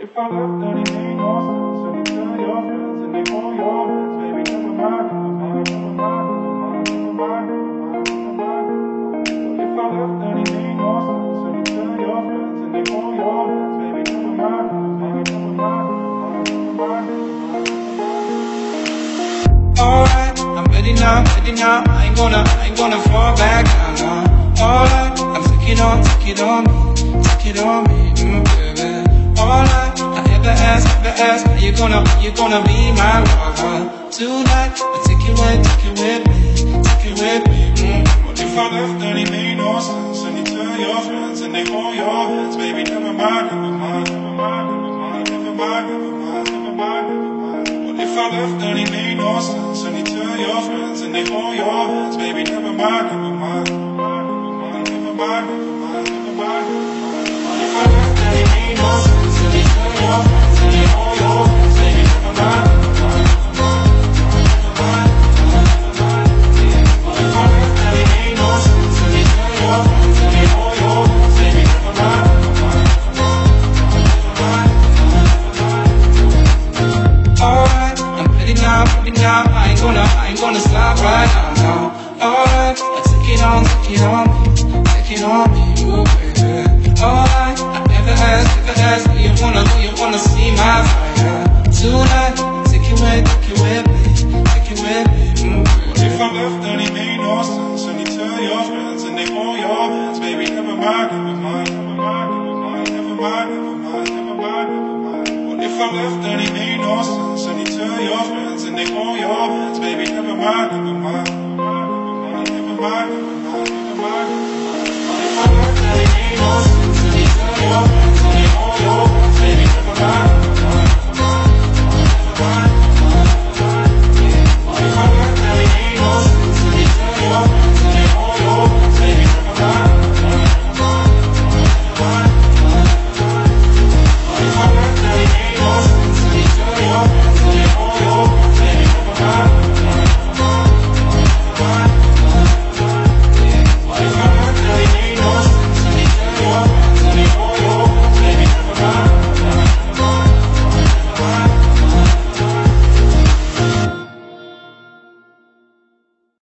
if I left, then it made no sense. And you tell your friends and they hold your hands, baby, never mind, never mind, never mind, never mind, never mind, never mind, never mind. What if I left, then it made no sense. And you tell your friends and they hold your hands, baby, never mind, never mind, never mind, never mind, never mind. Alright, I'm ready now, ready now. I ain't gonna fall back down now. Alright, I'm take it on me, take it on me, baby. Alright, I ever ask, are you gonna be my lover tonight? I take it with me. What if I left, then it made no sense. And you tell your friends and they hold your hands, baby, never mind, never mind, never mind, never mind, never mind, never mind, never mind, never mind. What if I left, then it made no sense. And you tell your friends and they hold your hands, baby, never mind, never mind, never mind, never mind, never mind. What if I left, then it made no sense. And you tell your friends and they hold your hands, baby, never mind, never mind, never mind, never mind. What if I left, then it made no sense. And you tell your friends and they hold your hands, baby, never mind, never mind, never mind, never mind. Alright, I'm ready now. I ain't gonna slide right now. Alright, I take it on me, ooh baby. Alright, I never asked, do you wanna see my fire tonight? Take it with me, What if I left, then it made no sense. And you tell your friends and they hold your hands, baby, never mind, never mind, never mind, never mind, never mind, never mind, never mind, never mind. What if I left, then it made no sense. And you tell your friends and they hold your hands, baby, never mind, never mind, never mind, never mind, never mind, never mind. What if I left, then it made no sense. And you tell your friends